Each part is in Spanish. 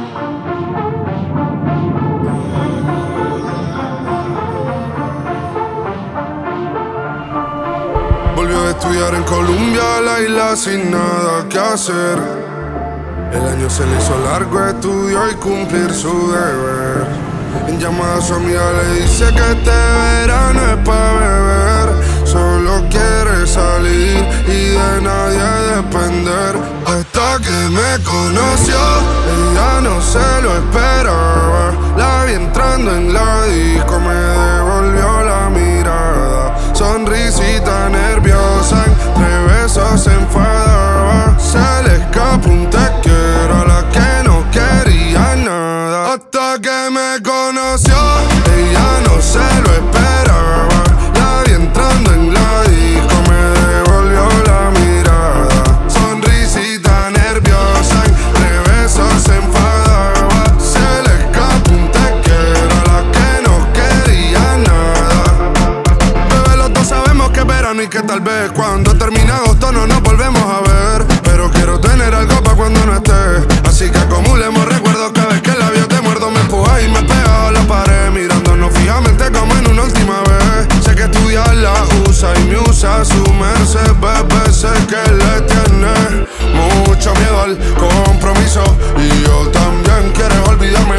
Volvió a estudiar en Colombia, la isla sin nada que hacer. El año se le hizo largo, estudió y cumplir su deber. En llamada a su amiga le dice que este verano es pa' beber. Solo quiere salir y de nadie depender. Hasta que me conoció, ella no se lo esperaba. La vi entrando en la disco, me devolvió la mirada. Sonrisita nerviosa, entre besos se enfadaba. Se le escapó un te quiero a la que no quería nada. Hasta que me conoció, ella no se lo esperaba. La vi entrando en la disco, me devolvió la mirada. Sonrisita nerviosa, entre besos se enfadaba. Se le escapó un te quiero a la que no quería nada. Bebé, los dos sabemos que es verano y que tal vez cuando termine agosto no nos volvemos a ver. Pero quiero tener algo pa' cuando no esté. Así que acumulemos recuerdos cada vez que el labio te muerdo. Me empuja y me pega a la pared, mirándonos fijamente como en una última vez. Sé que estudiar la usa y me usa su merced, bebé. Sé que le tiene mucho miedo al compromiso y yo también. Quieres olvidarme,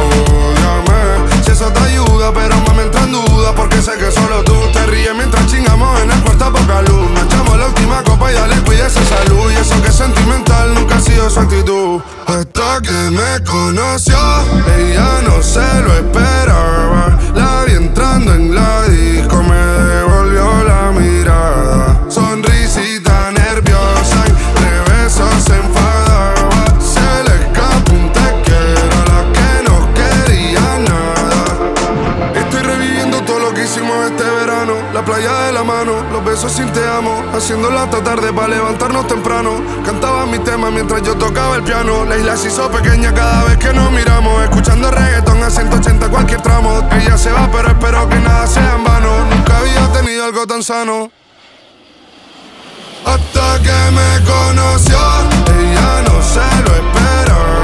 ódiame. Si eso te ayuda, pero me entra en duda, porque sé que solo tú te ríes mientras chingamos en el cuarto a poca luz. Nos echamos la última copa y dale, cuida esa salud. Y eso que es sentimental nunca ha sido su actitud. Hasta que me conoció, ella no se lo esperaba. La vi entrando en la disco, me devolvió la mirada. Sonrisita nerviosa, entre besos se enfadaba. Se le escapó un te quiero a la que no quería nada. Estoy reviviendo todo lo que hicimos este verano. La playa de la mano, los besos sin te amo. Haciéndola hasta tarde pa' levantarnos temprano. Cantaba mi tema mientras yo tocaba el piano. La isla se hizo pequeña cada vez que nos miramos. Escuchando reggaetón a 180 cualquier tramo. Ella se va pero espero que nada sea en vano. Nunca había tenido algo tan sano. Hasta que me conoció, ella no se lo esperaba.